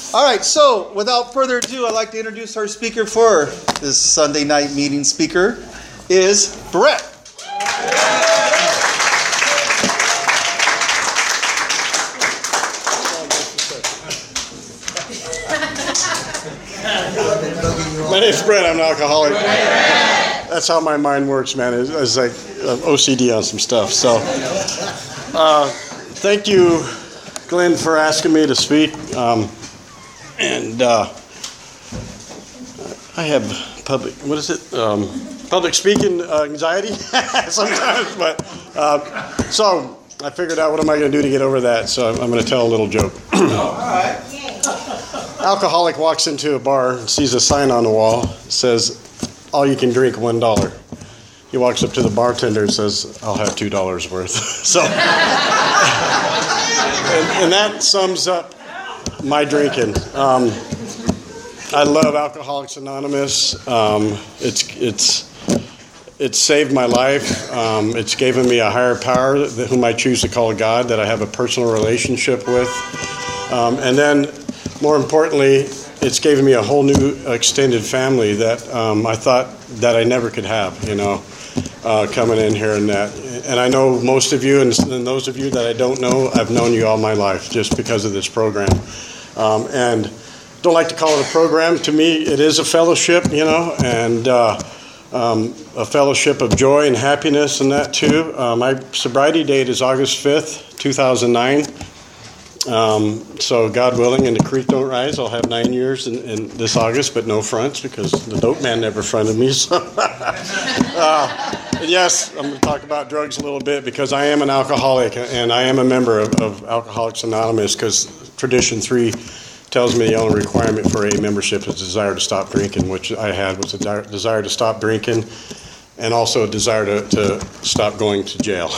All right, so without further ado, I'd like to introduce our speaker for this Sunday night meeting. Speaker is Brett. My name's Brett. I'm an alcoholic. That's how my mind works, man. It's like OCD on some stuff. So, thank you, Glenn, for asking me to speak. And I have public speaking anxiety sometimes. But so I figured out what am I going to do to get over that. So I'm going to tell a little joke. All right. Alcoholic walks into a bar and sees a sign on the wall that says, "All you can drink, $1." He walks up to the bartender and says, "I'll have $2 worth." So, and that sums up my drinking. I love Alcoholics Anonymous. It's saved my life. It's given me a higher power whom I choose to call God, that I have a personal relationship with. And then, more importantly, it's given me a whole new extended family that I thought that I never could have, coming in here and that. And I know most of you, and those of you that I don't know, I've known you all my life just because of this program. And don't like to call it a program. To me, it is a fellowship, and a fellowship of joy and happiness and that too. My sobriety date is August 5th, 2009. So God willing, and the creek don't rise, I'll have 9 years in this August, but no fronts because the dope man never fronted me. So, yes, I'm going to talk about drugs a little bit because I am an alcoholic and I am a member of Alcoholics Anonymous, because Tradition 3 tells me the only requirement for a membership is a desire to stop drinking, which I had was a desire to stop drinking and also a desire to stop going to jail.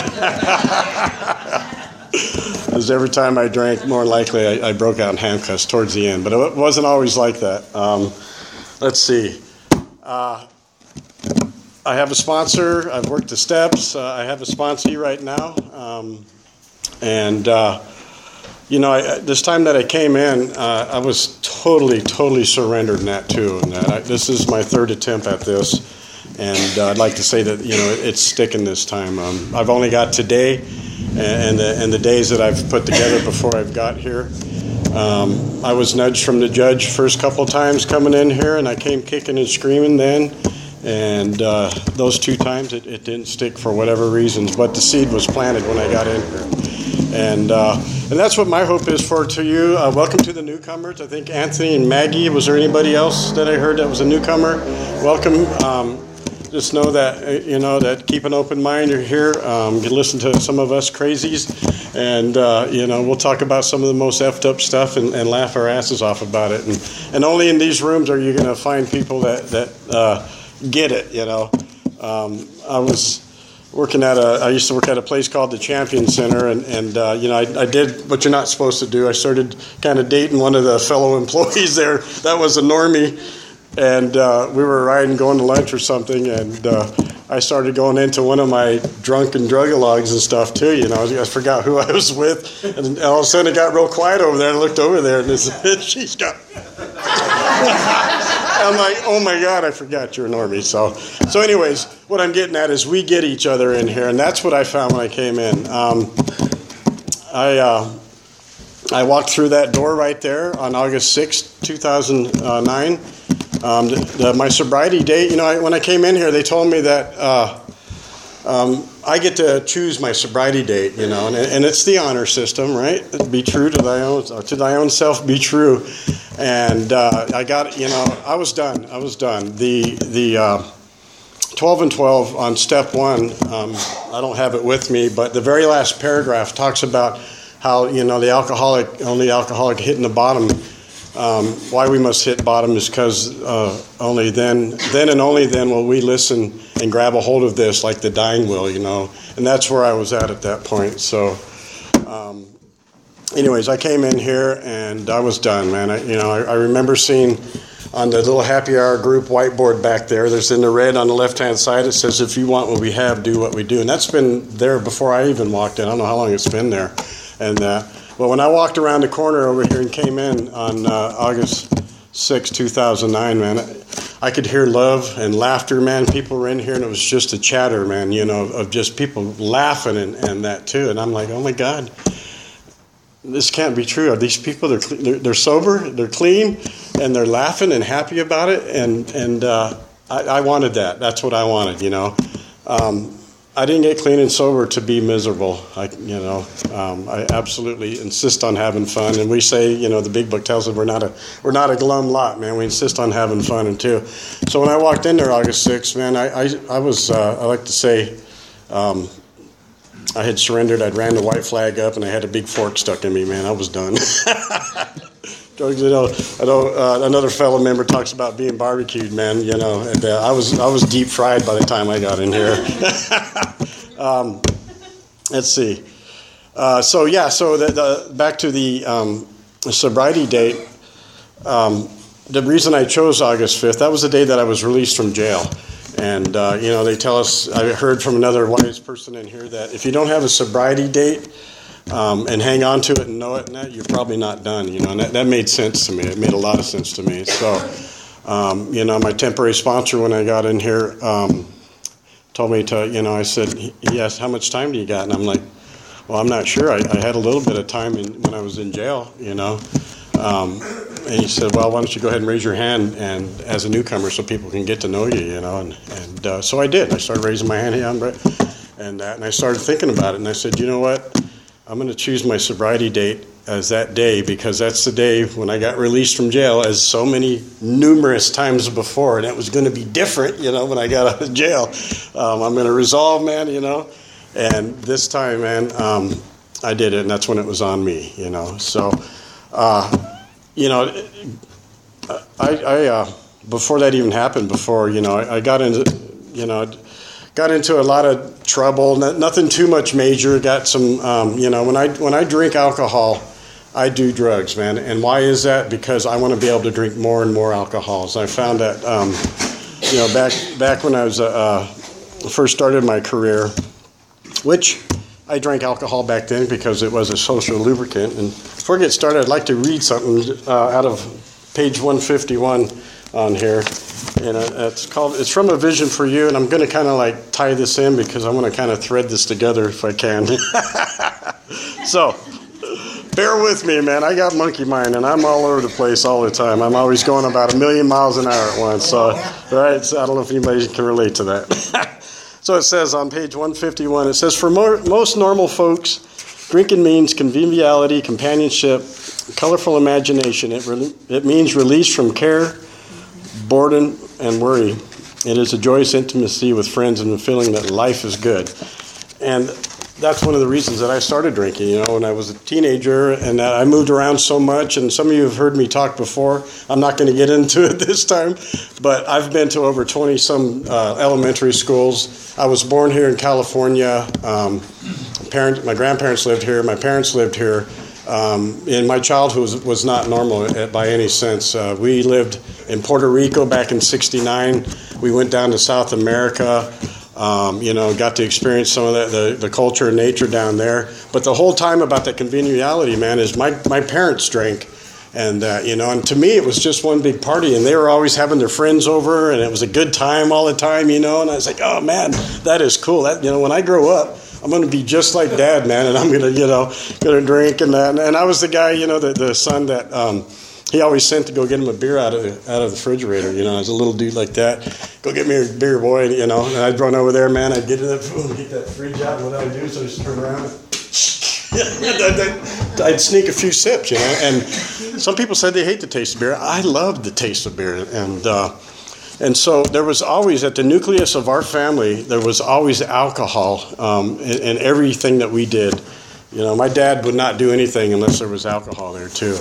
Because every time I drank, more likely I broke out in handcuffs towards the end. But it wasn't always like that. Let's see. I have a sponsor. I've worked the steps. I have a sponsee right now. This time that I came in, I was totally surrendered in that too. And this is my third attempt at this. And I'd like to say that, it's sticking this time. I've only got today and the days that I've put together before I've got here. I was nudged from the judge first couple of times coming in here, and I came kicking and screaming then. And those 2 times it didn't stick for whatever reasons, but the seed was planted when I got in here. And that's what my hope is to you. Welcome to the newcomers. I think Anthony and Maggie. Was there anybody else that I heard that was a newcomer? Welcome. Just know that, that keep an open mind. You're here. You can listen to some of us crazies. And, we'll talk about some of the most effed up stuff and laugh our asses off about it. And only in these rooms are you going to find people that get it, I was working I used to work at a place called the Champion Center. And I did what you're not supposed to do. I started kind of dating one of the fellow employees there. That was a normie. And we were riding, going to lunch or something, and I started going into one of my drunken drug-a-logs and stuff too. I forgot who I was with, and all of a sudden it got real quiet over there. And I looked over there, and she's got. I'm like, oh my God, I forgot you're a normie. So anyways, what I'm getting at is we get each other in here, and that's what I found when I came in. I walked through that door right there on August 6th, 2009. My sobriety date, when I came in here, they told me that I get to choose my sobriety date, and it's the honor system, right? Be true to thy own self, be true. And I got, I was done. The 12 and 12 on step 1, I don't have it with me, but the very last paragraph talks about how, the only alcoholic hitting the bottom. Why we must hit bottom is because only then and only then will we listen and grab a hold of this like the dying will, and that's where I was at that point. So, anyways, I came in here and I was done, man. I remember seeing on the little happy hour group whiteboard back there, there's in the red on the left-hand side, it says, if you want what we have, do what we do. And that's been there before I even walked in. I don't know how long it's been there. And Well, when I walked around the corner over here and came in on August 6, 2009, man, I could hear love and laughter, man. People were in here, and it was just a chatter, man, of just people laughing and that too. And I'm like, oh my God, this can't be true. Are these people, they're sober, they're clean, and they're laughing and happy about it? And I wanted that. That's what I wanted, I didn't get clean and sober to be miserable. I absolutely insist on having fun, and we say, the Big Book tells us we're not a glum lot, man. We insist on having fun and too. So when I walked in there August 6th, man, I was I like to say I had surrendered. I'd ran the white flag up, and I had a big fork stuck in me, man. I was done. I know another fellow member talks about being barbecued, man. And I was deep fried by the time I got in here. Let's see. So back to the sobriety date. The reason I chose August 5th, that was the day that I was released from jail. And, they tell us, I heard from another wise person in here that if you don't have a sobriety date, and hang on to it and know it, and that you're probably not done, and that made sense to me. It made a lot of sense to me. So, my temporary sponsor when I got in here told me to, I said, he asked, how much time do you got? And I'm like, well, I'm not sure. I had a little bit of time when I was in jail, and he said, well, why don't you go ahead and raise your hand and as a newcomer so people can get to know you, and so I did. I started raising my hand, and I started thinking about it, and I said, you know what? I'm going to choose my sobriety date as that day because that's the day when I got released from jail as so many numerous times before, and it was going to be different, when I got out of jail. I'm going to resolve, man, and this time, man, I did it, and that's when it was on me, So, I before that even happened, I got into, got into a lot of trouble, nothing too much major. Got some, when I drink alcohol, I do drugs, man. And why is that? Because I want to be able to drink more and more alcohols. I found that, back when I was first started my career, which I drank alcohol back then because it was a social lubricant. And before I get started, I'd like to read something out of page 151 on here. And it's from A Vision for You, and I'm going to kind of tie this in because I want to kind of thread this together if I can. So, bear with me, man. I got monkey mind, and I'm all over the place all the time. I'm always going about 1,000,000 miles an hour at once. So, right? So I don't know if anybody can relate to that. So it says on page 151, it says, for most normal folks, drinking means conviviality, companionship, colorful imagination. It means release from care, boredom, and worry. It is a joyous intimacy with friends and the feeling that life is good. And that's one of the reasons that I started drinking, when I was a teenager, and I moved around so much, and some of you have heard me talk before. I'm not going to get into it this time, but I've been to over 20-some elementary schools. I was born here in California. My grandparents lived here. My parents lived here. And my childhood was not normal by any sense. We lived in Puerto Rico back in '69. We went down to South America, got to experience some of the culture and nature down there. But the whole time about that conviviality, man, is my parents drank. And, and to me, it was just one big party. And they were always having their friends over, and it was a good time all the time, And I was like, oh, man, that is cool. That, when I grow up, I'm going to be just like Dad, man, and I'm going to, going to drink and that. And I was the guy, the son that he always sent to go get him a beer out of the refrigerator, as a little dude like that. Go get me a beer, boy, And I'd run over there, man. I'd get get that fridge out, and what I'd do is I'd just turn around and I'd sneak a few sips, And some people said they hate the taste of beer. I loved the taste of beer, and so there was always, at the nucleus of our family, there was always alcohol in everything that we did. My dad would not do anything unless there was alcohol there too.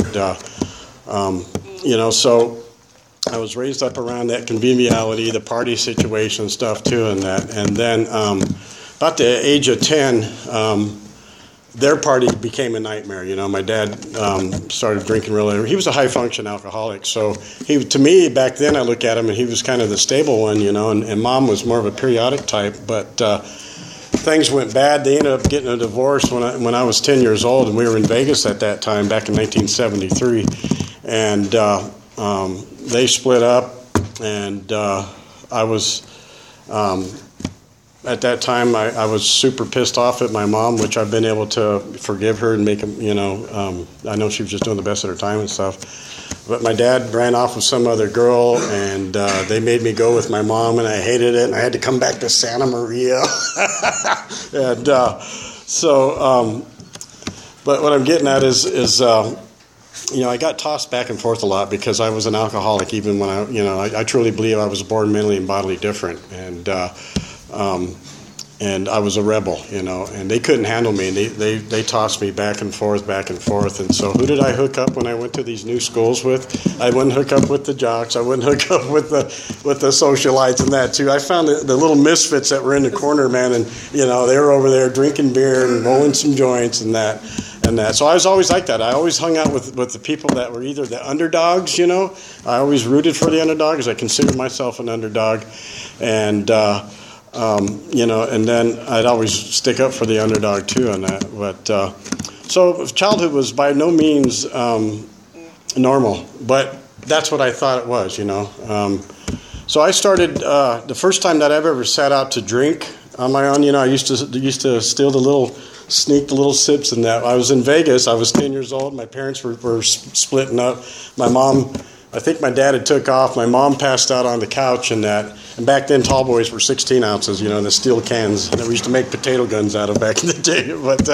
And, so I was raised up around that conviviality, the party situation stuff too, and that. And then about the age of 10, their party became a nightmare. My dad started drinking really early. He was a high-function alcoholic. So to me, back then, I look at him, and he was kind of the stable one, and Mom was more of a periodic type. But things went bad. They ended up getting a divorce when I was 10 years old, and we were in Vegas at that time, back in 1973. And they split up, and I was, at that time, I was super pissed off at my mom, which I've been able to forgive her and make, I know she was just doing the best at her time and stuff. But my dad ran off with some other girl, and they made me go with my mom, and I hated it, and I had to come back to Santa Maria. And but what I'm getting at is I got tossed back and forth a lot because I was an alcoholic, even when I truly believe I was born mentally and bodily different, and I was a rebel, and they couldn't handle me. And they tossed me back and forth. And so who did I hook up when I went to these new schools with? I wouldn't hook up with the jocks. I wouldn't hook up with the socialites and that too. I found the little misfits that were in the corner, man, and they were over there drinking beer and rolling some joints and that. So I was always like that. I always hung out with the people that were either the underdogs, I always rooted for the underdog because I considered myself an underdog. And and then I'd always stick up for the underdog too on that. But so childhood was by no means normal, but that's what I thought it was, So I started the first time that I've ever sat out to drink on my own. I used to sneak the little sips and that. I was in Vegas. I was 10 years old. My parents were splitting up. My mom, I think my dad had took off. My mom passed out on the couch and that. And back then, tall boys were 16 ounces, the steel cans that we used to make potato guns out of back in the day. But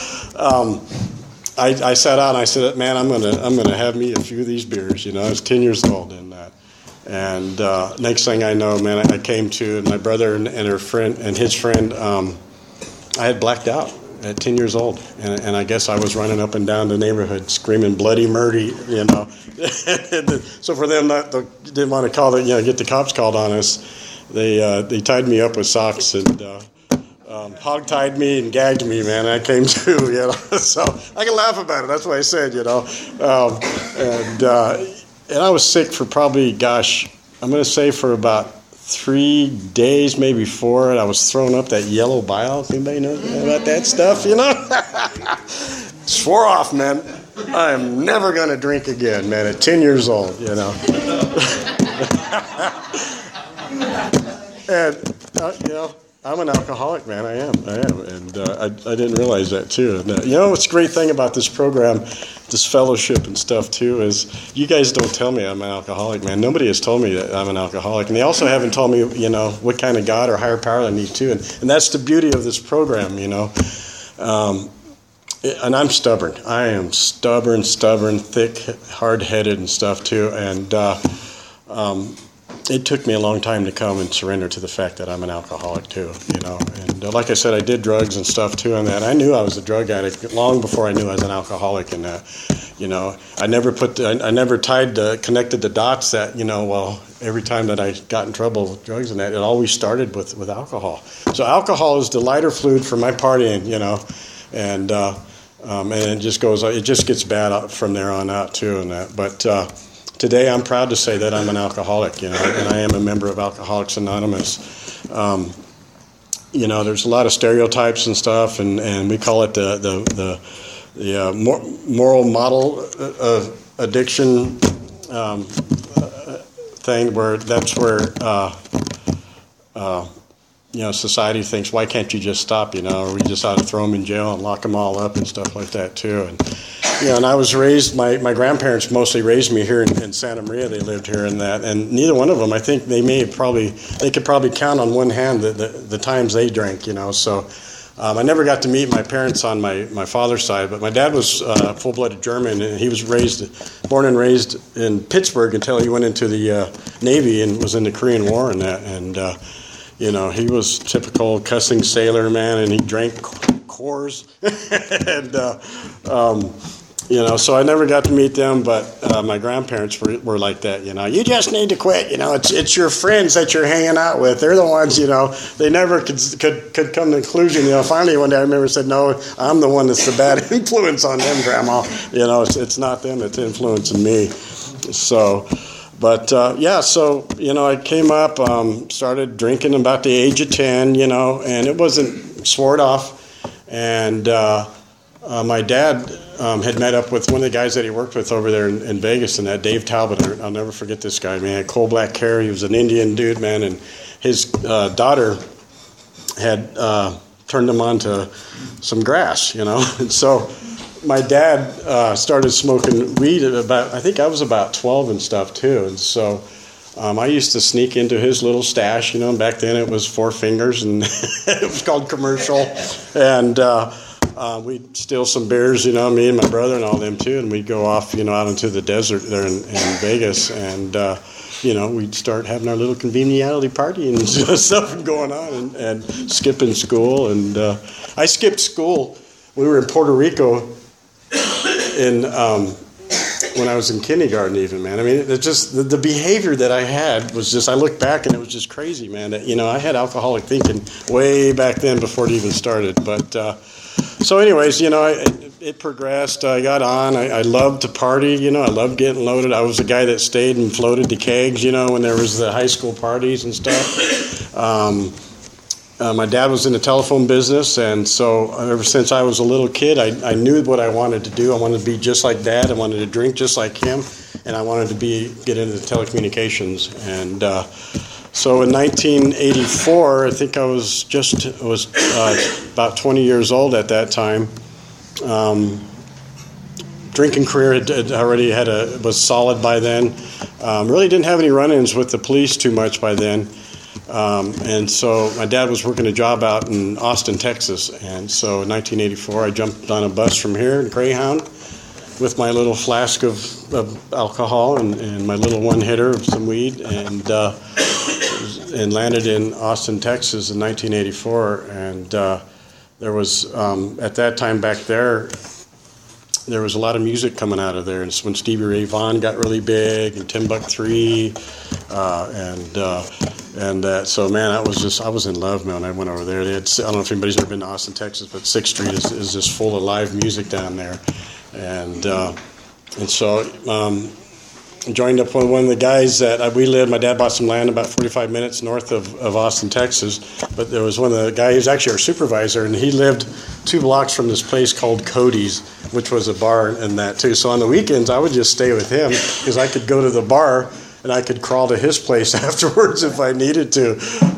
I sat out and I said, man, I'm gonna have me a few of these beers. I was 10 years old in that. And next thing I know, man, I came to, and my brother and her friend and his friend, I had blacked out at 10 years old, and I guess I was running up and down the neighborhood screaming bloody murdy, So for them didn't want to get the cops called on us. They tied me up with socks and hog-tied me and gagged me, man. I came to, So I can laugh about it. That's what I said, and I was sick for probably, I'm going to say for about 3 days, maybe 4, and I was throwing up that yellow bile. Anybody know about that stuff, Swore off, man. I am never going to drink again, man, at 10 years old, And, I'm an alcoholic, man. I am. And I didn't realize that, too. And, what's the great thing about this program, this fellowship and stuff, too, is you guys don't tell me I'm an alcoholic, man. Nobody has told me that I'm an alcoholic. And they also haven't told me, what kind of God or higher power I need, too. And that's the beauty of this program, And I'm stubborn. I am stubborn, thick, hard-headed and stuff, too. And it took me a long time to come and surrender to the fact that I'm an alcoholic too, And like I said, I did drugs and stuff too, and that I knew I was a drug addict long before I knew I was an alcoholic, and I never connected the dots that every time that I got in trouble with drugs and that, it always started with alcohol. So alcohol is the lighter fluid for my partying, and it just goes, it just gets bad from there on out too, and that, but. Today, I'm proud to say that I'm an alcoholic, and I am a member of Alcoholics Anonymous. There's a lot of stereotypes and stuff, and we call it the moral model addiction thing, where that's where society thinks, why can't you just stop? Or we just ought to throw them in jail and lock them all up and stuff like that too. And I was raised, my grandparents mostly raised me here in Santa Maria. They lived here and that, and neither one of them, I think they could probably count on one hand the times they drank, So I never got to meet my parents on my father's side, but my dad was full-blooded German, and he was born and raised in Pittsburgh until he went into the Navy and was in the Korean War and that, and he was typical cussing sailor, man, and he drank Coors, and so I never got to meet them, but my grandparents were like that, You just need to quit, It's your friends that you're hanging out with. They're the ones, They never could come to a conclusion. Finally one day I remember said, no, I'm the one that's the bad influence on them, Grandma. It's not them that's influencing me. So, but I came up, started drinking about the age of 10, and it wasn't swore it off. And my dad had met up with one of the guys that he worked with over there in Vegas, and that Dave Talbot. I'll never forget this guy, man. He had coal black hair. He was an Indian dude, man, and his daughter had turned him on to some grass, And so my dad started smoking weed I think I was about 12 and stuff too. And so I used to sneak into his little stash, and back then it was Four Fingers, and it was called Commercial. And we'd steal some beers, me and my brother and all them too, and we'd go off, out into the desert there in Vegas, and we'd start having our little conviviality party and stuff going on, and skipping school. And I skipped school. We were in Puerto Rico when I was in kindergarten even, man. I mean, it just, the behavior that I had was just, I look back and it was just crazy, man. That, I had alcoholic thinking way back then before it even started. But, so anyways, it progressed. I got on. I loved to party, I loved getting loaded. I was a guy that stayed and floated the kegs, when there was the high school parties and stuff. My dad was in the telephone business, and so ever since I was a little kid, I knew what I wanted to do. I wanted to be just like Dad. I wanted to drink just like him, and I wanted to get into the telecommunications. And so in 1984, I think I was about 20 years old at that time. Drinking career was solid by then. Really didn't have any run-ins with the police too much by then. And so my dad was working a job out in Austin, Texas. And so in 1984, I jumped on a bus from here in Greyhound with my little flask of alcohol and my little one-hitter of some weed, and landed in Austin, Texas in 1984. And there was, at that time back there was a lot of music coming out of there. And it's when Stevie Ray Vaughan got really big, and Timbuk 3, so man, I was in love, man, when I went over there. I don't know if anybody's ever been to Austin, Texas, but 6th Street is just full of live music down there. And so joined up with one of the guys that we lived. My dad bought some land about 45 minutes north of Austin, Texas. But there was one of the guys, he was actually our supervisor, and he lived 2 blocks from this place called Cody's, which was a bar and that too. So on the weekends, I would just stay with him because I could go to the bar and I could crawl to his place afterwards if I needed to.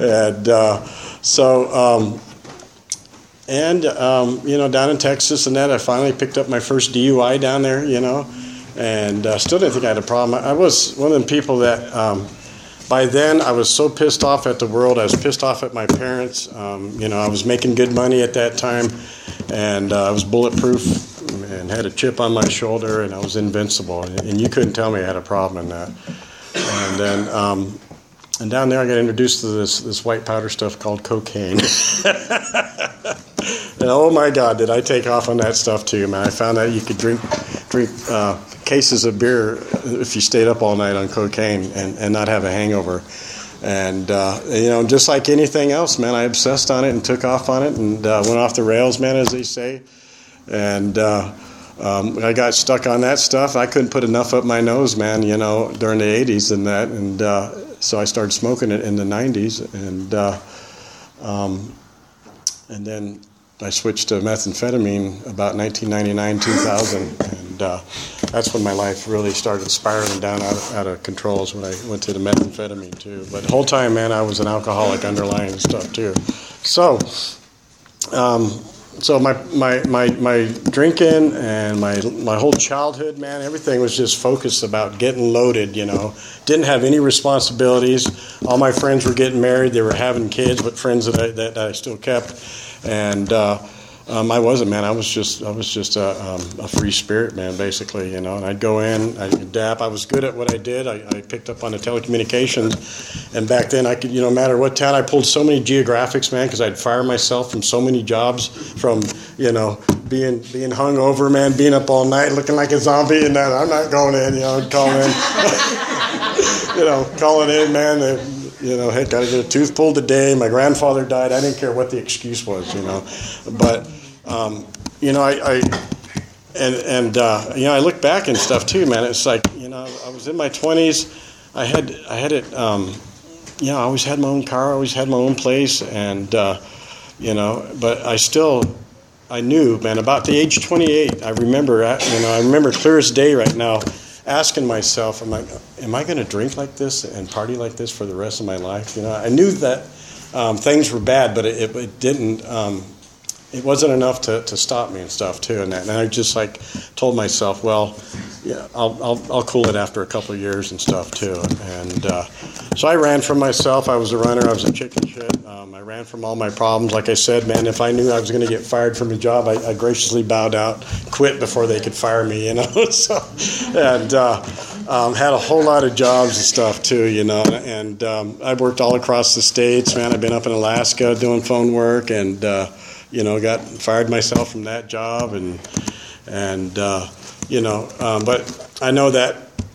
And down in Texas and that, I finally picked up my first DUI down there, and still didn't think I had a problem. I was one of the people that, by then, I was so pissed off at the world. I was pissed off at my parents. I was making good money at that time, and I was bulletproof and had a chip on my shoulder, and I was invincible. And you couldn't tell me I had a problem in that. And then, and down there I got introduced to this white powder stuff called cocaine. And oh my God, did I take off on that stuff too, man. I found out you could drink cases of beer if you stayed up all night on cocaine and not have a hangover. And, just like anything else, man, I obsessed on it and took off on it and went off the rails, man, as they say. And I got stuck on that stuff. I couldn't put enough up my nose, man, during the 80s and that. And so I started smoking it in the 90s. And then I switched to methamphetamine about 1999, 2000. And that's when my life really started spiraling down out of control, is when I went to the methamphetamine too. But the whole time, man, I was an alcoholic underlying stuff too. So my drinking and my whole childhood, man, everything was just focused about getting loaded, Didn't have any responsibilities. All my friends were getting married. They were having kids, but friends that I still kept. And I wasn't, man. I was just a free spirit, man, basically, And I'd go in, I'd adapt. I was good at what I did. I picked up on the telecommunications, and back then I could, no matter what town, I pulled so many geographics, man, because I'd fire myself from so many jobs, from being hungover, man, being up all night, looking like a zombie, and that I'm not going in, calling in, calling in, man. Heck, got to get a tooth pulled today. My grandfather died. I didn't care what the excuse was, But, I look back and stuff too, man. It's like, I was in my 20s. I had it, I always had my own car. I always had my own place. And, But I knew, man, about the age 28, I remember clear as day right now, asking myself, am I going to drink like this and party like this for the rest of my life? I knew that things were bad, but it didn't. It wasn't enough to stop me and stuff too, and I just told myself, well, yeah, I'll cool it after a couple of years and stuff too, and so I ran from myself. I was a runner. I was a chicken shit. I ran from all my problems. Like I said, man, if I knew I was going to get fired from a job, I graciously bowed out, quit before they could fire me, So, and had a whole lot of jobs and stuff too, And I worked all across the states, man. I've been up in Alaska doing phone work, and got fired myself from that job, but I know that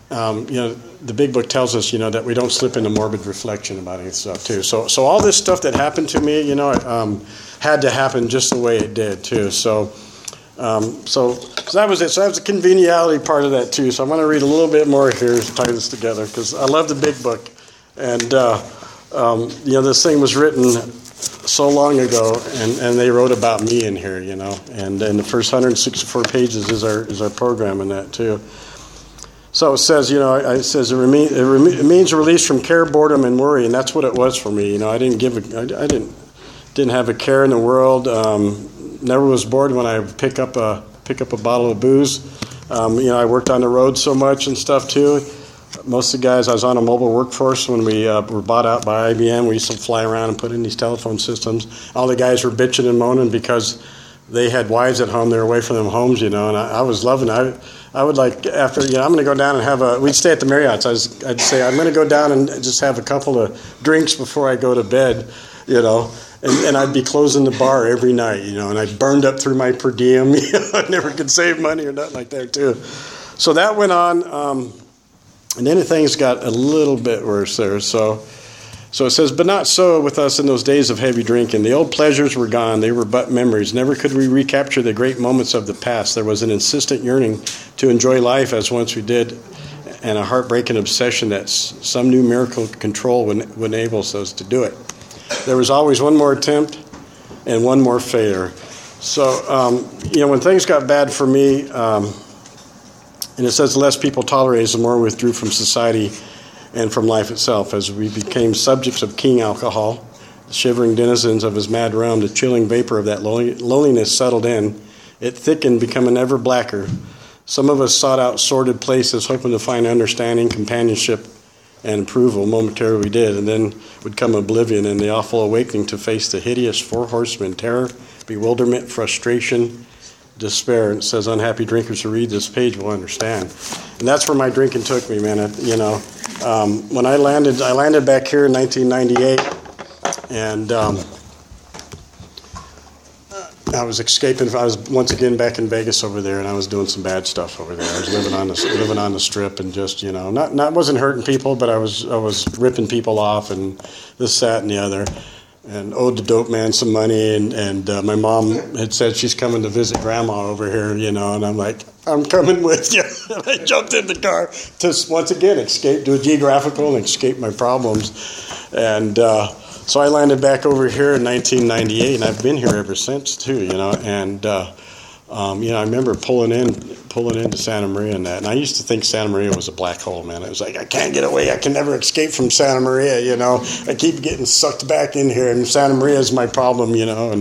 the big book tells us that we don't slip into morbid reflection about any stuff too. So all this stuff that happened to me, had to happen just the way it did too. So that was it. So that was the conviviality part of that too. So I'm going to read a little bit more here to tie this together, because I love the big book, and this thing was written so long ago, and they wrote about me in here, and the first 164 pages is our program in that too. So it says, it means release from care, boredom, and worry, and that's what it was for me. I didn't have a care in the world. Never was bored when I pick up a bottle of booze. I worked on the road so much and stuff too. Most of the guys, I was on a mobile workforce when we were bought out by IBM. We used to fly around and put in these telephone systems. All the guys were bitching and moaning because they had wives at home. They were away from them homes, and I was loving it. I would after, I'm going to go down and we'd stay at the Marriott's. I'd say, I'm going to go down and just have a couple of drinks before I go to bed, and I'd be closing the bar every night, and I burned up through my per diem. I never could save money or nothing like that too. So that went on. And then things got a little bit worse there. So it says, but not so with us in those days of heavy drinking. The old pleasures were gone. They were but memories. Never could we recapture the great moments of the past. There was an insistent yearning to enjoy life as once we did, and a heartbreaking obsession that some new miracle control would enable us to do it. There was always one more attempt and one more failure. So, when things got bad for me, and it says the less people tolerated, the more we withdrew from society and from life itself. As we became subjects of King Alcohol, the shivering denizens of his mad realm, the chilling vapor of that loneliness settled in. It thickened, becoming ever blacker. Some of us sought out sordid places, hoping to find understanding, companionship, and approval. Momentarily we did, and then would come oblivion and the awful awakening to face the hideous four horsemen: terror, bewilderment, frustration, despair. And it says unhappy drinkers who read this page will understand. And that's where my drinking took me, man. When I landed back here in 1998, and I was escaping. I was once again back in Vegas over there, and I was doing some bad stuff over there. I was living on the strip, and just wasn't hurting people, but I was ripping people off, and this, that, and the other. And owed the dope man some money, and my mom had said she's coming to visit grandma over here, and I'm like, I'm coming with you. And I jumped in the car to once again do a geographical and escape my problems. And so I landed back over here in 1998, and I've been here ever since too, And I remember pulling into Santa Maria and that, and I used to think Santa Maria was a black hole, man. It was like, I can't get away. I can never escape from Santa Maria, I keep getting sucked back in here, and Santa Maria is my problem,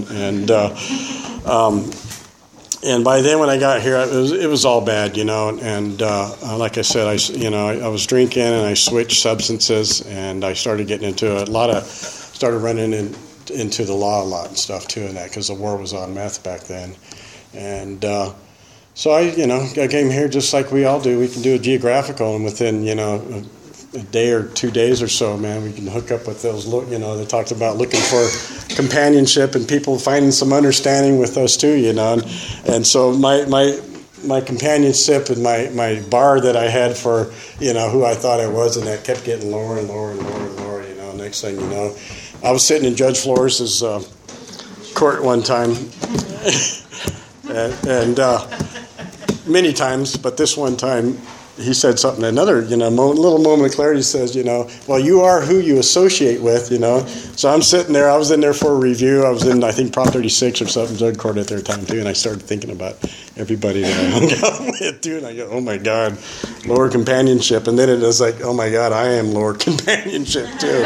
And by then when I got here, it was all bad, And like I said, I was drinking, and I switched substances, and I started getting into started running into the law a lot and stuff too, and that because the war was on meth back then. And so I came here just like we all do. We can do a geographical, and within, a day or 2 days or so, man, we can hook up with those, they talked about looking for companionship and people finding some understanding with us too, And so my companionship and my bar that I had for, who I thought I was, and that kept getting lower and lower and lower and lower, Next thing you know, I was sitting in Judge Flores' court one time. And many times, but this one time, he said something, another, little moment of clarity. Says, well, you are who you associate with, So I'm sitting there. I was in there for a review. I was in, I think, Prop 36 or something, drug court at their time, too. And I started thinking about everybody that I hung out with, too. And I go, oh, my God, lower companionship. And then it was like, oh, my God, I am lower companionship, too.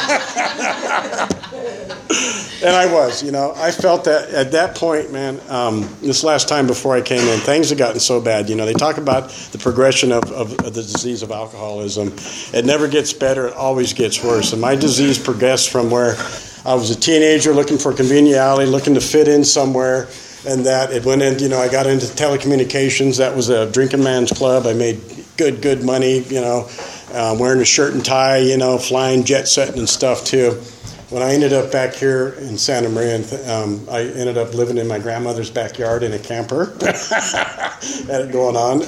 And I was, I felt that at that point, man, this last time before I came in, things had gotten so bad. They talk about the progression of the disease of alcoholism. It never gets better. It always gets worse. And my disease progressed from where I was a teenager looking for conviviality, looking to fit in somewhere, and that it went in, I got into telecommunications. That was a drinking man's club. I made good money, wearing a shirt and tie, flying, jet setting and stuff, too. When I ended up back here in Santa Maria, I ended up living in my grandmother's backyard in a camper, had it going on,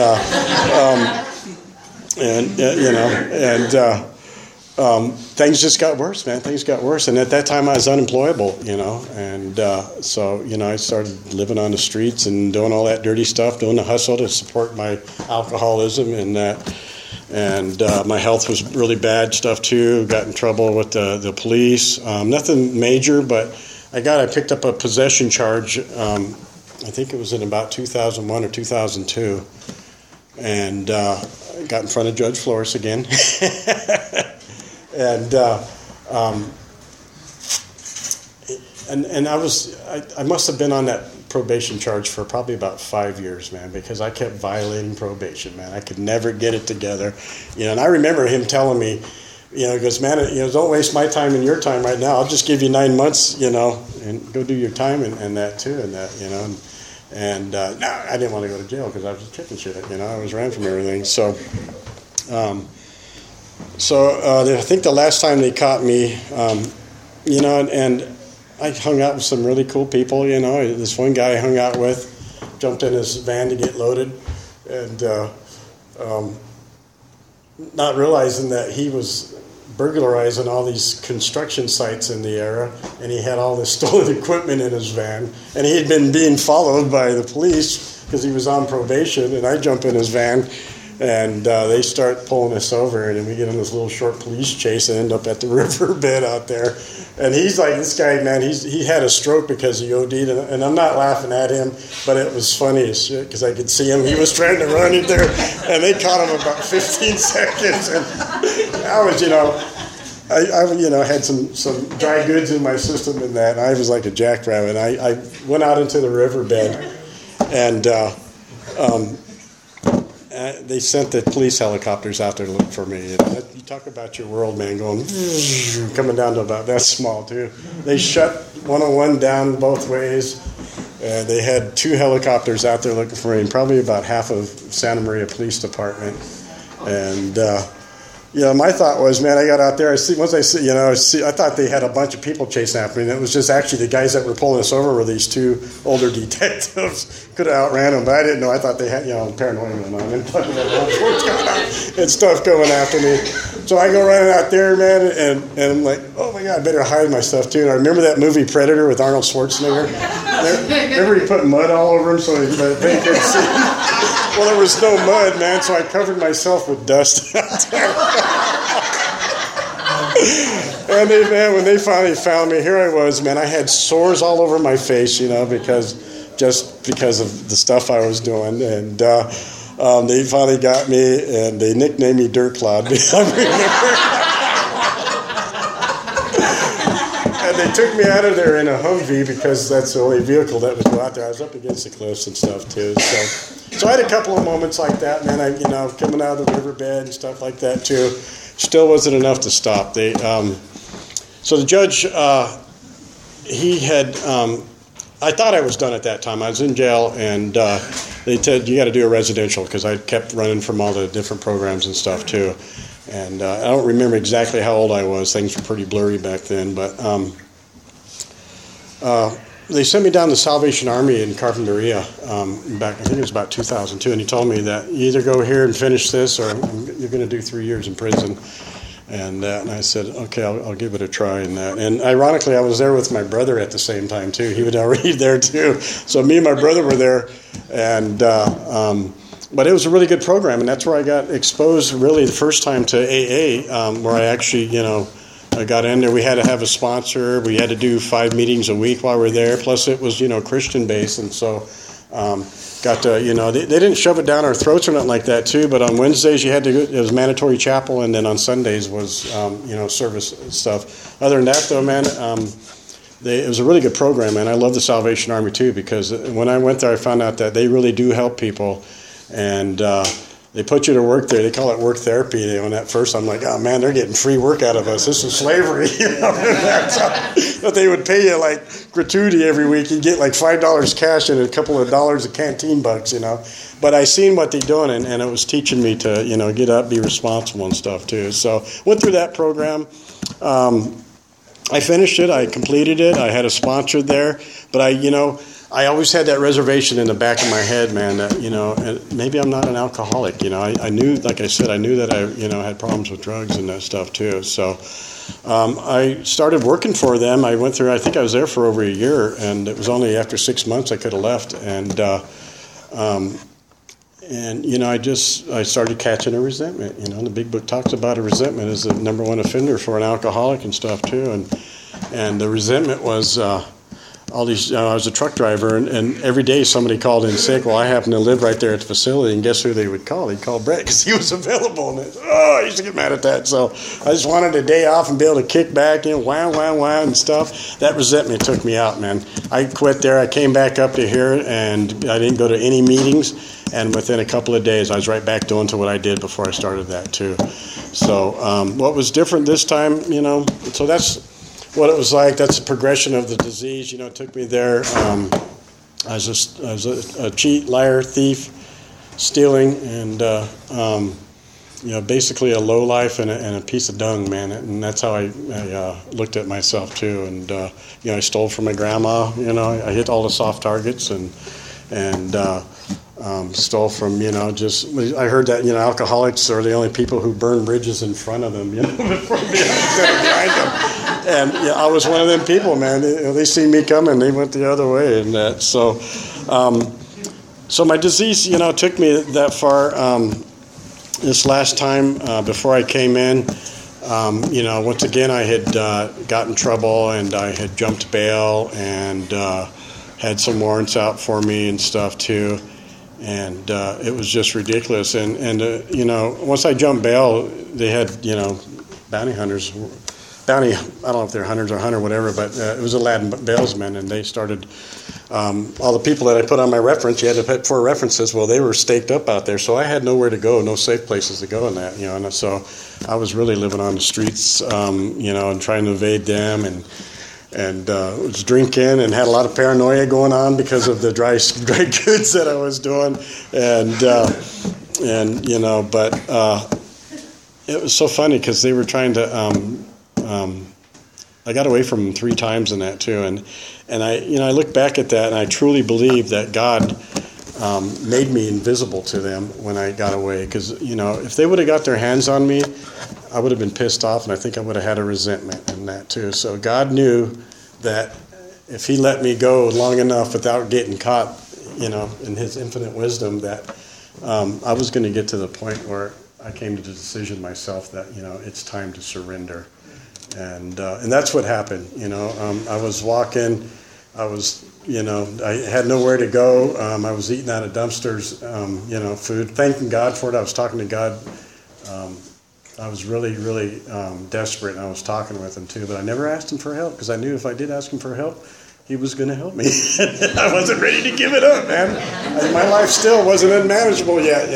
things just got worse, man. Things got worse, and at that time I was unemployable, so I started living on the streets and doing all that dirty stuff, doing the hustle to support my alcoholism and that. And my health was really bad stuff too. Got in trouble with the police. Nothing major, but I picked up a possession charge. I think it was in about 2001 or 2002, and got in front of Judge Flores again. And I must have been on that probation charge for probably about 5 years, man, because I kept violating probation, man. I could never get it together, and I remember him telling me, he goes, man, don't waste my time and your time right now. I'll just give you 9 months, and go do your time and that too, and that, no, I didn't want to go to jail because I was just kicking shit, I was ran from everything. So I think the last time they caught me, and I hung out with some really cool people, This one guy I hung out with jumped in his van to get loaded, and not realizing that he was burglarizing all these construction sites in the area, and he had all this stolen equipment in his van, and he had been being followed by the police because he was on probation, and I jump in his van, and they start pulling us over, and then we get in this little short police chase and end up at the riverbed out there. And he's like, this guy, man, he had a stroke because he OD'd, and I'm not laughing at him, but it was funny as shit because I could see him. He was trying to run in there, and they caught him about 15 seconds. And I was, I had some dry goods in my system and that, and I was like a jackrabbit. I went out into the riverbed, and they sent the police helicopters out there to look for me. You talk about your world, man, going, coming down to about that small, too. They shut 101 down both ways. They had 2 helicopters out there looking for me, and probably about half of Santa Maria Police Department. And, my thought was, man, I got out there. I thought they had a bunch of people chasing after me. And it was just actually the guys that were pulling us over were these 2 older detectives. Could have outran them, but I didn't know. I thought they had, paranoia going on and stuff going after me. So I go running out there, man, and I'm like, oh my God, I better hide my stuff too. And I remember that movie Predator with Arnold Schwarzenegger. Remember he put mud all over him so they could see. Well, there was no mud, man, so I covered myself with dust out there. And when they finally found me, here I was, man. I had sores all over my face, because of the stuff I was doing. And they finally got me, and they nicknamed me Dirt Cloud. I remember. And they took me out of there in a Humvee because that's the only vehicle that would go out there. I was up against the cliffs and stuff too. So I had a couple of moments like that, man. Coming out of the riverbed and stuff like that too. Still wasn't enough to stop. So the judge, he had. I thought I was done at that time. I was in jail, and they said you got to do a residential because I kept running from all the different programs and stuff too. And I don't remember exactly how old I was. Things were pretty blurry back then. But they sent me down to Salvation Army in Carpinteria back, I think it was about 2002. And he told me that you either go here and finish this or you're going to do 3 years in prison. And I said, okay, I'll give it a try. And ironically, I was there with my brother at the same time, too. He was already there, too. So me and my brother were there. And But it was a really good program, and that's where I got exposed really the first time to AA, where I actually, I got in there. We had to have a sponsor. We had to do 5 meetings a week while we were there. Plus, it was, Christian-based, and so got to, they didn't shove it down our throats or nothing like that, too. But on Wednesdays, you had to go, it was mandatory chapel, and then on Sundays was, service stuff. Other than that, though, man, it was a really good program, man. I love the Salvation Army, too, because when I went there, I found out that they really do help people. And they put you to work there. They call it work therapy. And at first, I'm like, oh man, they're getting free work out of us. This is slavery. But they would pay you like gratuity every week. You'd get like $5 cash and a couple of dollars of canteen bucks. But I seen what they're doing, and it was teaching me to get up, be responsible and stuff too. So went through that program. I finished it. I completed it. I had a sponsor there, but I always had that reservation in the back of my head, man, that, maybe I'm not an alcoholic. I knew, like I said, I knew that I, had problems with drugs and that stuff too. So I started working for them. I went through, I think I was there for over a year, and it was only after 6 months I could have left. And I started catching a resentment. The big book talks about a resentment as the number one offender for an alcoholic and stuff too. And the resentment was, all these, I was a truck driver, and every day somebody called in sick. Well, I happened to live right there at the facility, and guess who they would call? They'd call Brett because he was available. And I used to get mad at that. So I just wanted a day off and be able to kick back and wow and stuff. That resentment took me out, man. I quit there. I came back up to here, and I didn't go to any meetings. And within a couple of days, I was right back doing to what I did before I started that too. So what was different this time, so that's what it was like. That's the progression of the disease. It took me there as a cheat, liar, thief, stealing, and basically a low life and a piece of dung, man. And that's how I looked at myself too. And I stole from my grandma. I hit all the soft targets and stole from, I heard that, alcoholics are the only people who burn bridges in front of them, before behind them. And I was one of them people, man. They seen me coming, they went the other way, and that. So my disease, took me that far. This last time before I came in, once again I had gotten in trouble, and I had jumped bail, and had some warrants out for me and stuff too. And it was just ridiculous. And once I jumped bail, they had, bounty hunters. I don't know if they're hunters or hunter, whatever, but it was Aladdin bailsmen, and they started, all the people that I put on my reference, you had to put 4 references, well, they were staked up out there, so I had nowhere to go, no safe places to go in that, and so I was really living on the streets, and trying to evade them, and was drinking and had a lot of paranoia going on because of the dry goods that I was doing, but it was so funny because they were trying to. I got away from them 3 times in that too, and I look back at that, and I truly believe that God made me invisible to them when I got away. Because if they would have got their hands on me, I would have been pissed off, and I think I would have had a resentment in that too. So God knew that if He let me go long enough without getting caught, in His infinite wisdom, that I was going to get to the point where I came to the decision myself that it's time to surrender. And that's what happened. I was walking. I was, I had nowhere to go. I was eating out of dumpsters, food. Thanking God for it. I was talking to God. I was really, really desperate, and I was talking with Him too. But I never asked Him for help because I knew if I did ask Him for help, He was going to help me. I wasn't ready to give it up, man. My life still wasn't unmanageable yet,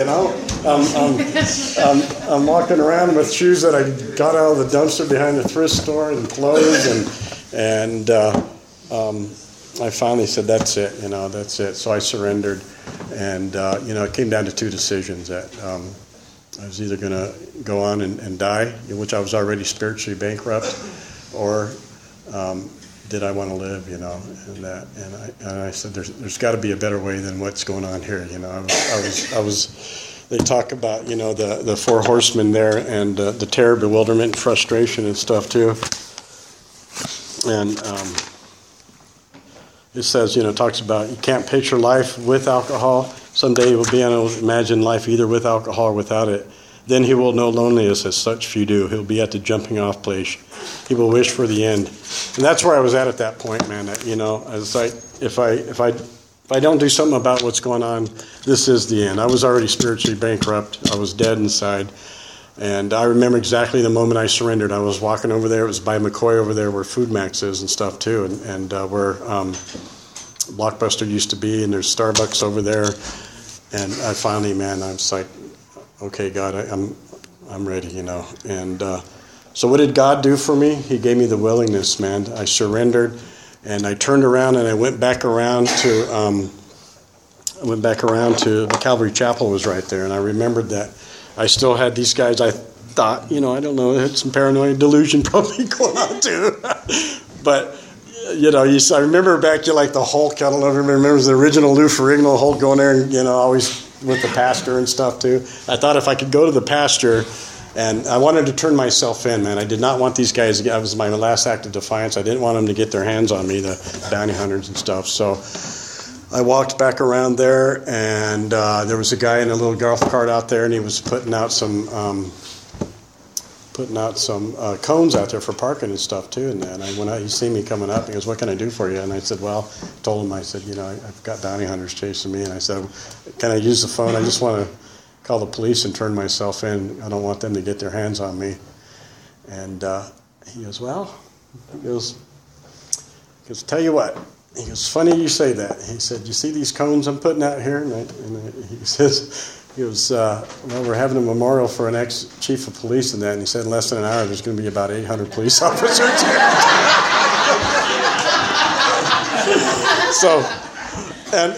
I'm walking around with shoes that I got out of the dumpster behind the thrift store and clothes, and I finally said, that's it, that's it. So I surrendered, and, it came down to 2 decisions that I was either going to go on and die, which I was already spiritually bankrupt, or did I want to live, and I said, there's got to be a better way than what's going on here, I was. They talk about, the 4 horsemen there, and the terror, bewilderment, and frustration and stuff too. And it says, talks about you can't picture life with alcohol. someday he will be able to imagine life either with alcohol or without it. Then he will know loneliness as such few do. He'll be at the jumping off place. He will wish for the end. And that's where I was at that point, man. That, it's like if I don't do something about what's going on, this is the end. I was already spiritually bankrupt. I was dead inside. And I remember exactly the moment I surrendered. I was walking over there. It was by McCoy over there where Food Max is and stuff too, and where Blockbuster used to be, and there's Starbucks over there. And I finally, man, I was like, okay, God, I'm ready, And so what did God do for me? He gave me the willingness, man. I surrendered, and I turned around and I went back around to the Calvary Chapel was right there, and I remembered that I still had these guys. I thought, I don't know, I had some paranoid delusion probably going on too, but. I remember back to like the Hulk. I don't know if everybody remembers the original Lou Ferrigno Hulk going there and, always with the pastor and stuff too. I thought if I could go to the pastor, and I wanted to turn myself in, man. I did not want these guys, that was my last act of defiance. I didn't want them to get their hands on me, the bounty hunters and stuff. So I walked back around there, and there was a guy in a little golf cart out there, and he was putting out some cones out there for parking and stuff too. And then when he seen me coming up, he goes, "What can I do for you?" And I said, told him, I said, I've got bounty hunters chasing me. And I said, "Can I use the phone? I just want to call the police and turn myself in. I don't want them to get their hands on me." And he goes, "Tell you what." He goes, "Funny you say that." He said, "You see these cones I'm putting out here?" He says, we're having a memorial for an ex-chief of police and that. And he said in less than an hour there's going to be about 800 police officers here. So, and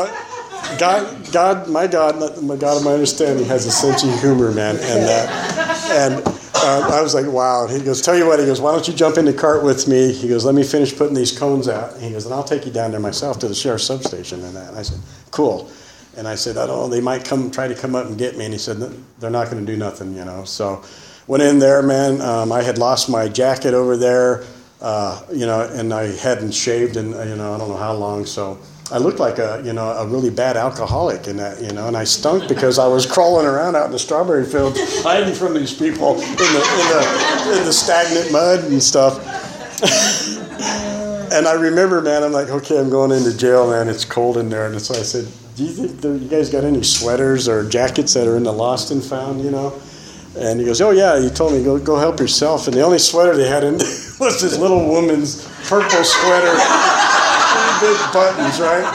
my God of my understanding has a sense of humor, man. And I was like, wow. He goes, "Tell you what," he goes, "why don't you jump in the cart with me?" He goes, "Let me finish putting these cones out." And he goes, "And I'll take you down there myself to the sheriff's substation and that." And I said, "Cool." And I said, "I don't know, they might try to come up and get me." And he said, "They're not going to do nothing, So went in there, man. I had lost my jacket over there, and I hadn't shaved in, I don't know how long. So I looked like a really bad alcoholic in that, and I stunk because I was crawling around out in the strawberry field, hiding from these people in the stagnant mud and stuff. And I remember, man, I'm like, okay, I'm going into jail, man. It's cold in there. And so I said, "Do you think you guys got any sweaters or jackets that are in the lost and found, And he goes, "Oh, yeah." He told me, go help yourself. And the only sweater they had in was this little woman's purple sweater, 3 big buttons, right?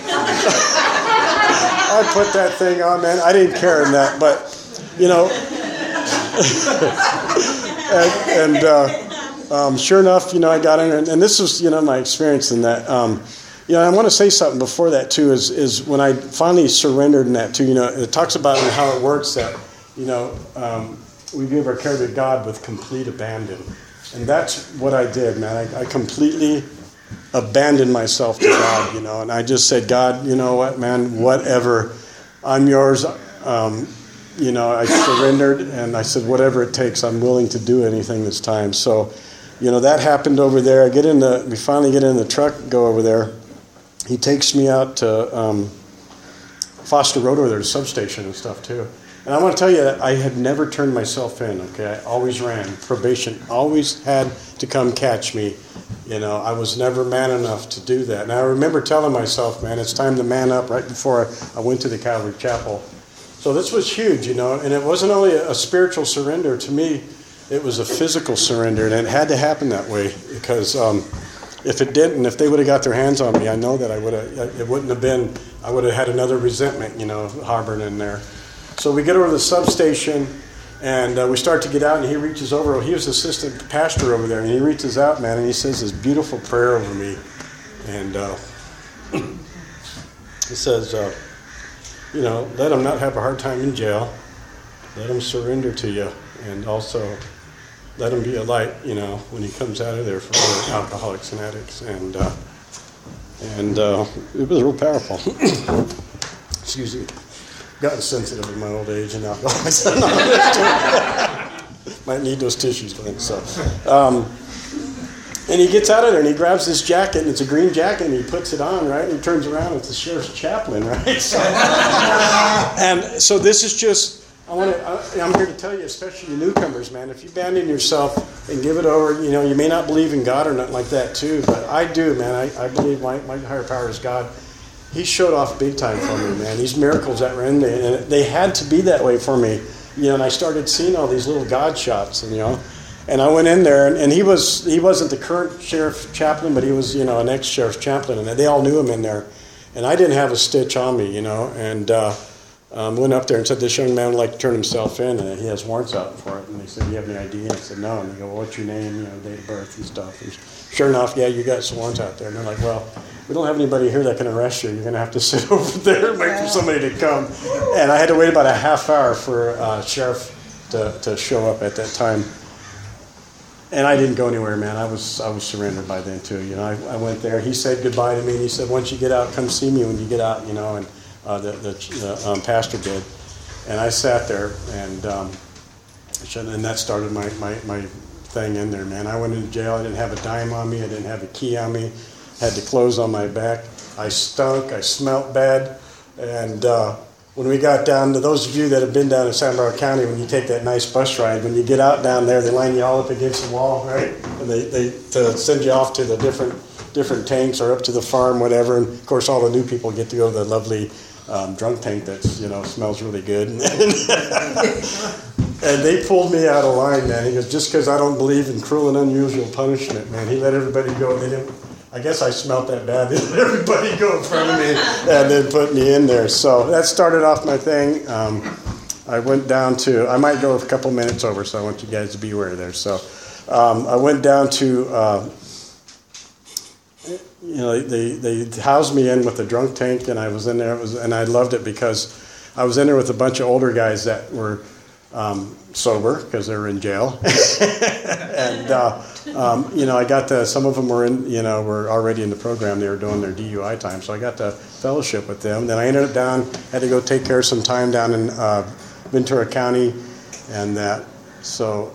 I put that thing on, man. I didn't care in that, but, sure enough, I got in, and this was, my experience in that. I want to say something before that too. Is when I finally surrendered in that too. It talks about how it works that we give our care to God with complete abandon, and that's what I did, man. I completely abandoned myself to God, and I just said, "God, you know what, man? Whatever, I'm yours." I surrendered, and I said, "Whatever it takes, I'm willing to do anything this time." So, that happened over there. We finally get in the truck, go over there. He takes me out to Foster Road over there, the substation and stuff too. And I want to tell you that I had never turned myself in, okay? I always ran. Probation always had to come catch me. I was never man enough to do that. And I remember telling myself, man, it's time to man up right before I went to the Calvary Chapel. So this was huge, and it wasn't only a spiritual surrender. To me, it was a physical surrender, and it had to happen that way because if it didn't, if they would have got their hands on me, I know that I would have had another resentment, harboring in there. So we get over to the substation, and we start to get out, and he reaches over. He was assistant pastor over there, and he reaches out, man, and he says this beautiful prayer over me. And he says, let him not have a hard time in jail. Let him surrender to you, and also let him be a light, when he comes out of there for other alcoholics and addicts. And it was real powerful. Excuse me. Gotten sensitive in my old age and alcoholics. Might need those tissues, Glenn. So, And he gets out of there and he grabs this jacket, and it's a green jacket, and he puts it on, right? And he turns around, it's the sheriff's chaplain, right? So, and so this is just, I'm here to tell you, especially you newcomers, man, if you abandon yourself and give it over, you may not believe in God or nothing like that too, but I do, man. I believe my higher power is God. He showed off big time for me, man. These miracles that were in there, and they had to be that way for me. And I started seeing all these little God shots, and I went in there, and he wasn't the current sheriff chaplain, but he was, an ex-sheriff's chaplain, and they all knew him in there. And I didn't have a stitch on me, and went up there and said, this young man would like to turn himself in, and he has warrants out for it. And they said, do you have any ID? And I said, no. And they go, well, what's your name, date of birth and stuff. And sure enough, yeah, you got some warrants out there. And they're like, well, we don't have anybody here that can arrest you. You're going to have to sit over there and wait for somebody to come. And I had to wait about a half hour for a sheriff to show up at that time. And I didn't go anywhere, man. I was surrendered by then too. I went there. He said goodbye to me, and he said, once you get out, come see me when you get out. And the pastor did. And I sat there, and that started my thing in there, man. I went into jail. I didn't have a dime on me. I didn't have a key on me. Had the clothes on my back. I stunk. I smelt bad. And when we got down to those of you that have been down in San Bernardino County, when you take that nice bus ride, when you get out down there, they line you all up against the wall, right? And they to send you off to the different tanks or up to the farm, whatever. And of course, all the new people get to go to the lovely drunk tank that smells really good. And they pulled me out of line, man. He goes, just because I don't believe in cruel and unusual punishment, man. He let everybody go. They didn't. I guess I smelled that bad. They let everybody go in front of me and then put me in there. So that started off my thing. I went down to, I might go a couple minutes over, so I want you guys to be aware there. So I went down to, they housed me in with the drunk tank, and I was in there. And I loved it because I was in there with a bunch of older guys that were sober because they were in jail. And, I got some of them were were already in the program. They were doing their DUI time. So I got to fellowship with them. Then I ended up had to go take care of some time down in Ventura County and that. So,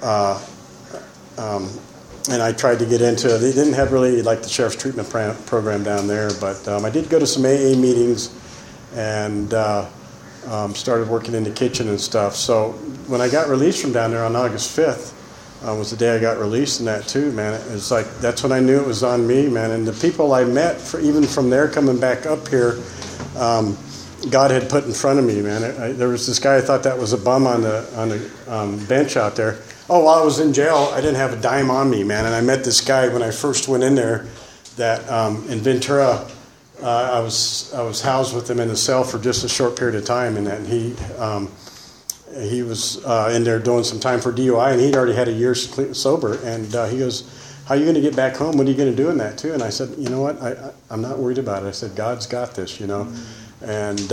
and I tried to get into, they didn't have really like the sheriff's treatment program down there, but I did go to some AA meetings and started working in the kitchen and stuff. So when I got released from down there on August 5th, was the day I got released and that too, man. It's like, that's when I knew it was on me, man. And the people I met, even from there coming back up here, God had put in front of me, man. There was this guy, I thought that was a bum on the bench out there. Oh, while I was in jail, I didn't have a dime on me, man. And I met this guy when I first went in there that in Ventura, I was housed with him in a cell for just a short period of time, and that he was in there doing some time for DUI, and he'd already had a year sober. And he goes, how are you going to get back home? What are you going to do in that too? And I said, you know what? I'm not worried about it. I said, God's got this, And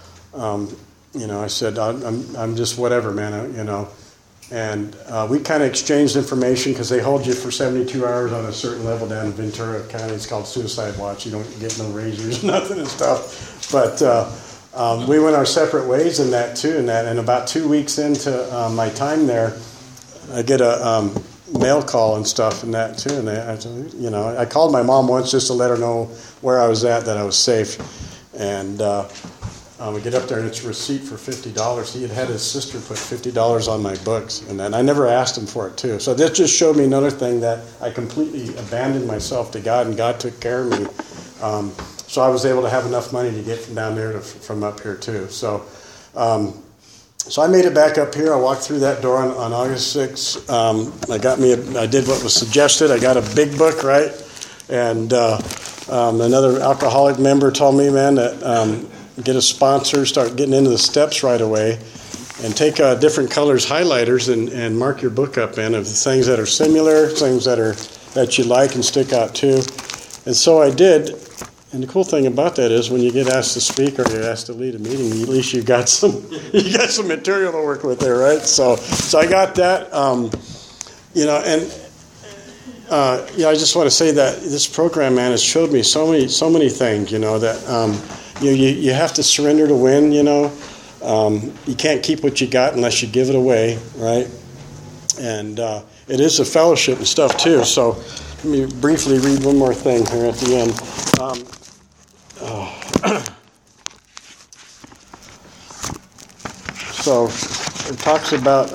I said, I'm just whatever, man, And we kind of exchanged information because they hold you for 72 hours on a certain level down in Ventura County. It's called Suicide Watch. You don't get no razors, nothing and stuff. But we went our separate ways in that too. And about 2 weeks into my time there, I get a mail call and stuff and that too. And I called my mom once just to let her know where I was at, that I was safe. And we get up there, and it's a receipt for $50. He had his sister put $50 on my books, and then I never asked him for it too. So this just showed me another thing, that I completely abandoned myself to God, and God took care of me. So I was able to have enough money to get from down there from up here too. So I made it back up here. I walked through that door on August 6th. I did what was suggested. I got a big book, right? And another alcoholic member told me, man, that get a sponsor, start getting into the steps right away, and take different colors highlighters and mark your book up in of the things that are similar, things that you like and stick out too. And so I did. And the cool thing about that is when you get asked to speak or you're asked to lead a meeting, at least you got some material to work with there, right? So I got that. I just want to say that this program, man, has showed me so many things, that you have to surrender to win, you can't keep what you got unless you give it away, right? And it is a fellowship and stuff too. So let me briefly read one more thing here at the end. So it talks about,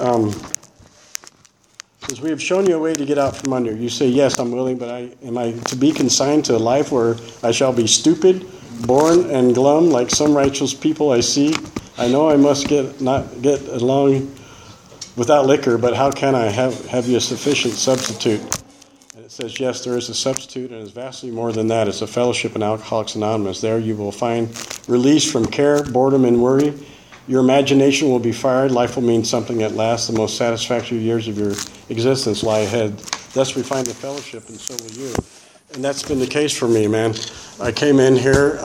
says, we have shown you a way to get out from under. You say, yes, I'm willing, but am I to be consigned to a life where I shall be stupid, born and glum like some righteous people I see? I know I must not get along without liquor, but how can I have you a sufficient substitute? And it says, yes, there is a substitute, and it's vastly more than that. It's a fellowship in Alcoholics Anonymous. There you will find release from care, boredom, and worry. Your imagination will be fired. Life will mean something at last. The most satisfactory years of your existence lie ahead. Thus we find the fellowship, and so will you. And that's been the case for me, man. I came in here.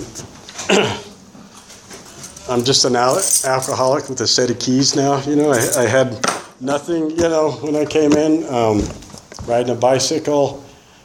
I'm just an alcoholic with a set of keys now. You know, I had nothing, you know, when I came in, riding a bicycle,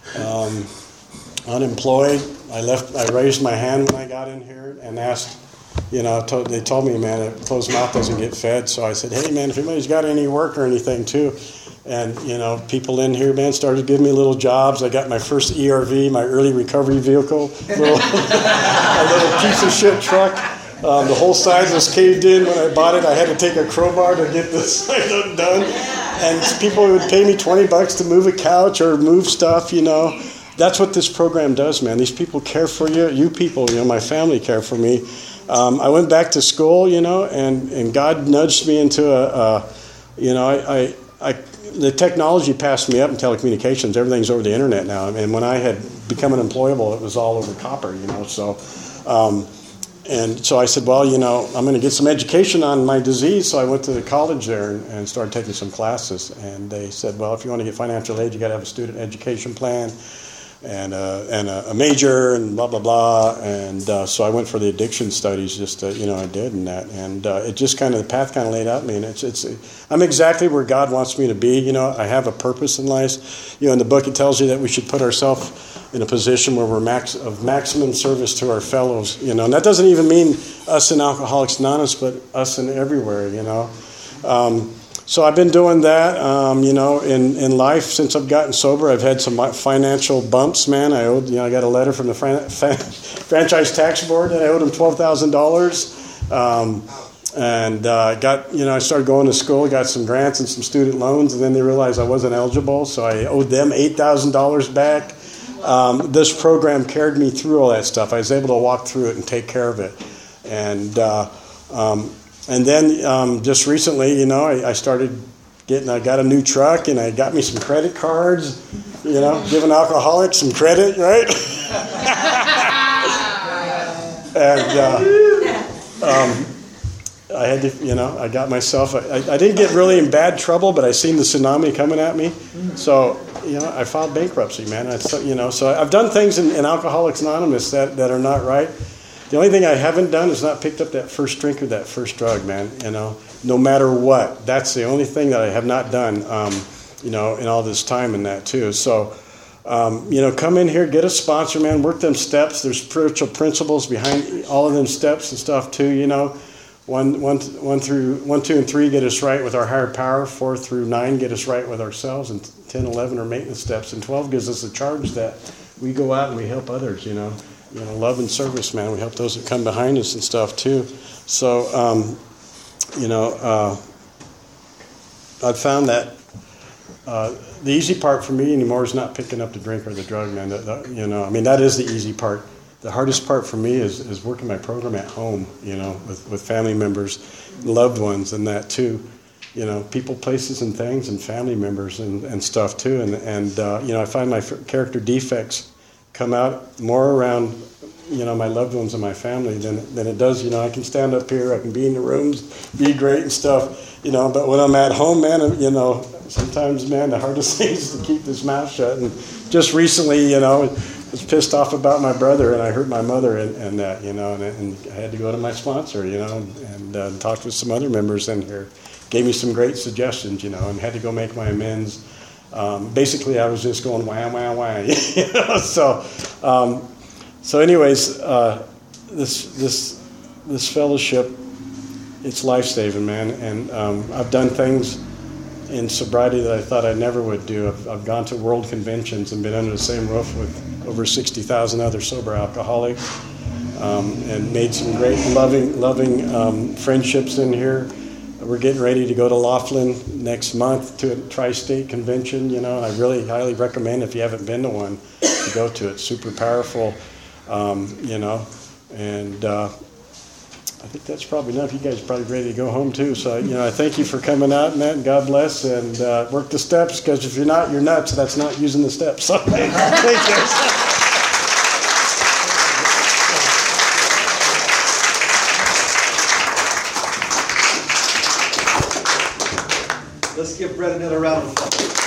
unemployed. I raised my hand when I got in here and asked, you know, they told me, man, a closed mouth doesn't get fed. So I said, hey, man, if anybody's got any work or anything, too. And, you know, people in here, man, started giving me little jobs. I got my first ERV, my early recovery vehicle, a little piece of shit truck. The whole side was caved in when I bought it. I had to take a crowbar to get the side undone. And people would pay me $20 to move a couch or move stuff, you know. That's what this program does, man. These people care for you. You people, you know, my family care for me. I went back to school, you know, and God nudged me into you know, the technology passed me up in telecommunications. Everything's over the internet now. And when I had become unemployable, it was all over copper, you know. So, and so I said, well, you know, I'm going to get some education on my disease. So I went to the college there and started taking some classes. And they said, well, if you want to get financial aid, you got to have a student education plan and a major and blah, blah, blah. And so I went for the addiction studies, just, you know, I did and that. And it just kind of, the path kind of laid out me. And I'm exactly where God wants me to be. You know, I have a purpose in life. You know, in the book it tells you that we should put ourselves in a position where we're of maximum service to our fellows, you know. And that doesn't even mean us in Alcoholics Anonymous, but us in everywhere, you know. So I've been doing that, you know, in life since I've gotten sober. I've had some financial bumps, man. I got a letter from the Franchise Tax Board that I owed them $12,000. And I started going to school, got some grants and some student loans, and then they realized I wasn't eligible, so I owed them $8,000 back. This program carried me through all that stuff. I was able to walk through it and take care of it. And then just recently, you know, I got a new truck and I got me some credit cards, you know, giving alcoholics some credit, right? And I had to, you know, I got myself, I didn't get really in bad trouble, but I seen the tsunami coming at me. So, you know, I filed bankruptcy, man. So I've done things in Alcoholics Anonymous that are not right. The only thing I haven't done is not picked up that first drink or that first drug, man, you know, no matter what. That's the only thing that I have not done, you know, in all this time and that too. So, you know, come in here, get a sponsor, man, work them steps. There's spiritual principles behind all of them steps and stuff too, you know. 1, 2, and 3 get us right with our higher power. 4 through 9 get us right with ourselves. And 10, 11 are maintenance steps. And 12 gives us a charge that we go out and we help others, you know. You know, love and service, man. We help those that come behind us and stuff too. So, you know, I've found that the easy part for me anymore is not picking up the drink or the drug, man. You know, I mean, that is the easy part. The hardest part for me is working my program at home, you know, with family members, loved ones, and that too. You know, people, places, and things, and family members and stuff too. And you know, I find my character defects come out more around, you know, my loved ones and my family than it does, you know. I can stand up here, I can be in the rooms, be great and stuff, you know, but when I'm at home, man, you know, sometimes, man, the hardest thing is to keep this mouth shut. And just recently, you know, I was pissed off about my brother and I hurt my mother and that, you know, and I had to go to my sponsor, you know, and talk with some other members in here. Gave me some great suggestions, you know, and had to go make my amends. Basically, I was just going wham, wham, wham. You know? So anyways, this fellowship, it's life-saving, man. And I've done things in sobriety that I thought I never would do. I've gone to world conventions and been under the same roof with over 60,000 other sober alcoholics, and made some great loving friendships in here. We're getting ready to go to Laughlin next month to a tri-state convention, and I really highly recommend, if you haven't been to one, to go to it. Super powerful, and I think that's probably enough. You guys are probably ready to go home too. So, I thank you for coming out, Matt, and God bless, and work the steps, because if you're not, you're nuts. That's not using the steps. So, thank you. Let's give Brett another round of applause.